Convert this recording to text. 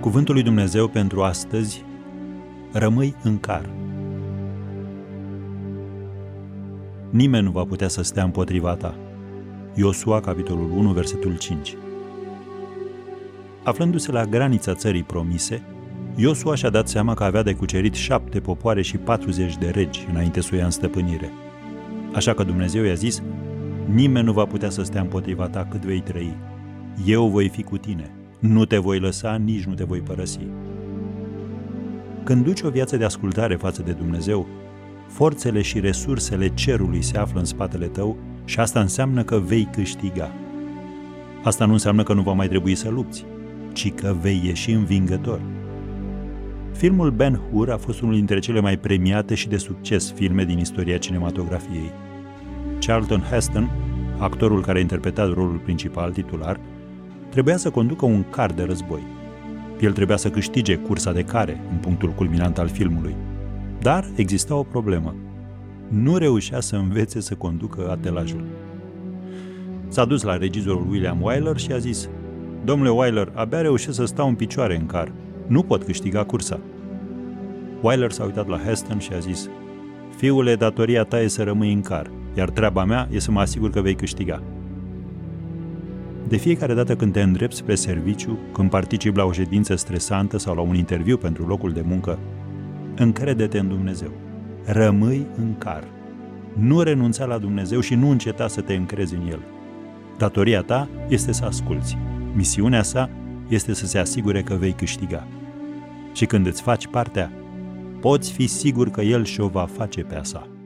Cuvântul lui Dumnezeu pentru astăzi: rămâi în car. Nimeni nu va putea să stea împotriva ta. Iosua, capitolul 1, versetul 5. Aflându-se la granița țării promise, Iosua și-a dat seama că avea de cucerit 7 popoare și 40 de regi înainte să o ia în stăpânire. Așa că Dumnezeu i-a zis: nimeni nu va putea să stea împotriva ta cât vei trăi. Eu voi fi cu tine. Nu te voi lăsa, nici nu te voi părăsi. Când duci o viață de ascultare față de Dumnezeu, forțele și resursele cerului se află în spatele tău și asta înseamnă că vei câștiga. Asta nu înseamnă că nu va mai trebui să lupți, ci că vei ieși învingător. Filmul Ben-Hur a fost unul dintre cele mai premiate și de succes filme din istoria cinematografiei. Charlton Heston, actorul care a interpretat rolul principal titular, trebuia să conducă un car de război. El trebuia să câștige cursa de care, în punctul culminant al filmului. Dar exista o problemă. Nu reușea să învețe să conducă atelajul. S-a dus la regizorul William Wyler și a zis: domnule Wyler, abia reușesc să stau în picioare în car. Nu pot câștiga cursa. Wyler s-a uitat la Heston și a zis: fiule, datoria ta e să rămâi în car, iar treaba mea e să mă asigur că vei câștiga. De fiecare dată când te îndrepți spre serviciu, când participi la o ședință stresantă sau la un interviu pentru locul de muncă, încrede-te în Dumnezeu. Rămâi în car. Nu renunța la Dumnezeu și nu înceta să te încrezi în El. Datoria ta este să asculți. Misiunea sa este să se asigure că vei câștiga. Și când îți faci partea, poți fi sigur că El și-o va face pe a sa.